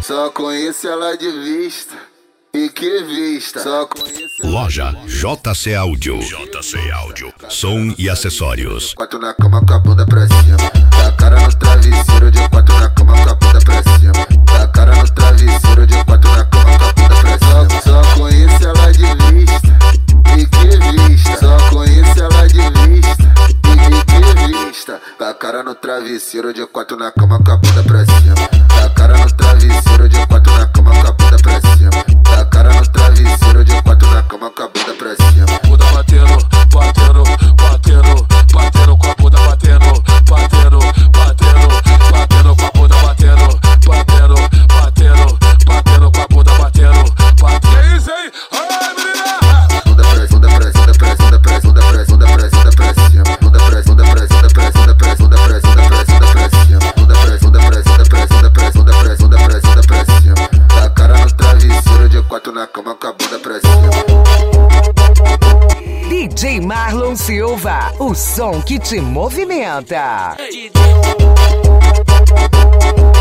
Só conheço ela de vista. E que vista. Só conheço ela. Loja JC Áudio. JC Áudio. Som e acessórios. Quatro na cama com a bunda pra cima. Da cara no travesseiro, de quatro na cama com a bunda pra cima. Da cara no travesseiro, de quatro na cama com a bunda pra cima. Só conheço ela de vista. E que vista. Só conheço ela de vista. E que vista. Da cara no travesseiro, de quatro na cama com a bunda pra cima. Da cara no travesseiro, de quatro na cama com a bunda pra cima. Da cara no travesseiro, de quatro na cama com a bunda pra cima. Bunda batendo, batendo, batendo, batendo com a bunda batendo, batendo, batendo, batendo com a bunda batendo, batendo, batendo, batendo com a bunda batendo, batendo. É isso aí, ai menina! Bunda pra cima, bunda pra cima, bunda pra cima, bunda pra cima, bunda pra cima, bunda pra cima, bunda pra cima, bunda pra cima, bunda pra cima, bunda pra cima, bunda pra cima, bunda pra cima, bunda pra cima, bunda pra cima, bunda pra cima, bunda pra cima, bunda pra cima. Da cara no travesseiro, de quatro na cama com a bunda pra cima. DJ Marlon Silva, o som que te movimenta.